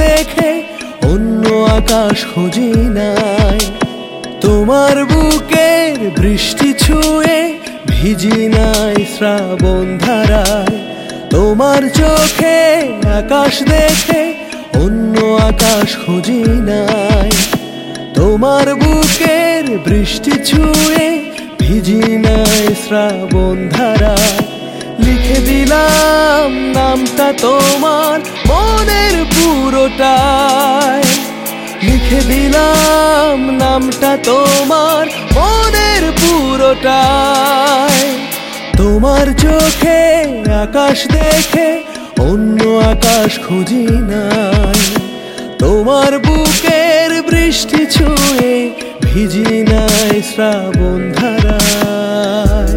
দেখে অন্য আকাশ খুঁজি নাই। তোমার বুকের বৃষ্টি ছুঁয়ে ভিজি নাই শ্রাবণ ধারায়। তোমার চোখে আকাশ দেখে অন্য আকাশ খুঁজি নাই। তোমার বুকের বৃষ্টি ছুঁয়ে ভিজি নাই শ্রাবণ ধারায়। লিখে দিলাম নামটা তোমার মনের পুরোটায়। লিখে দিলাম নামটা তোমার মনের পুরোটায়। তোমার চোখে আকাশ দেখে অন্য আকাশ খুঁজি নাই। তোমার বুকের বৃষ্টি ছুঁয়ে ভিজি নাই শ্রাবণ ধারায়।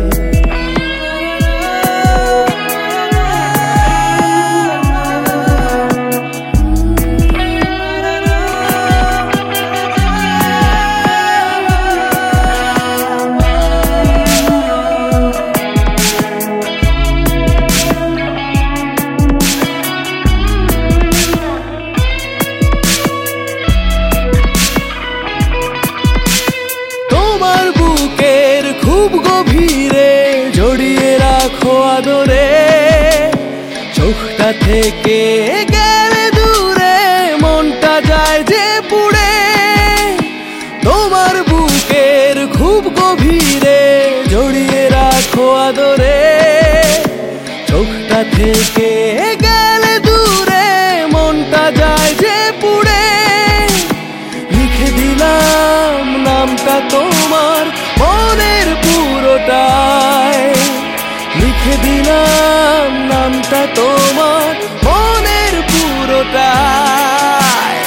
গভীরে জড়িয়ে রাখো আদরে, চোখটা থেকে গেলে দূরে মনটা যায় যে পুড়ে। তোমার বুকের খুব গভীরে জড়িয়ে রাখো আদরে, চোখটা থেকে গেলে দূরে মনটা যায় যে পুড়ে। লিখে দিলাম নামটা তোমার মনের পুরোটায়। লিখে দিলাম নামটা তোমার মনের পুরোটায়।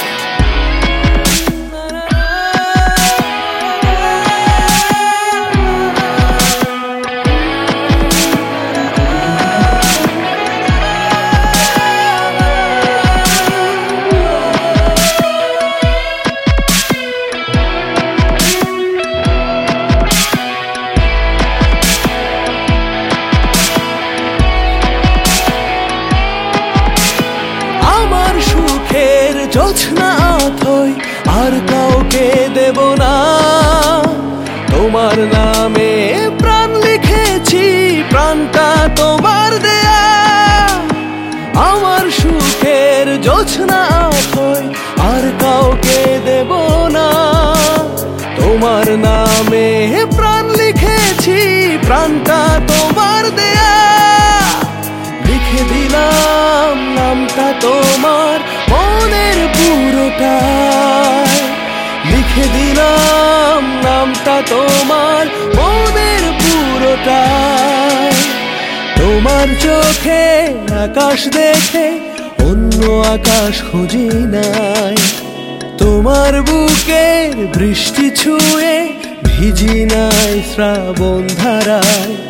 জোছনা আথই আর কাউকে দেব না। তোমার নামে প্রাণ লিখেছি, প্রাণটা তোমার দেয়া। আমার সুখের জোছনা আথই আর কাউকে দেব না। তোমার নামে প্রাণ লিখেছি, প্রাণটা তোমার দেয়া। লিখে দিলাম নামটা তোমার মনের পুরোটায়। লিখে দিলাম নামটা তোমার মনের পুরোটায়। তোমার চোখে আকাশ দেখে অন্য আকাশ খুঁজি নাই। তোমার বুকের বৃষ্টি ছুঁয়ে ভিজি নাই শ্রাবণ ধারায়।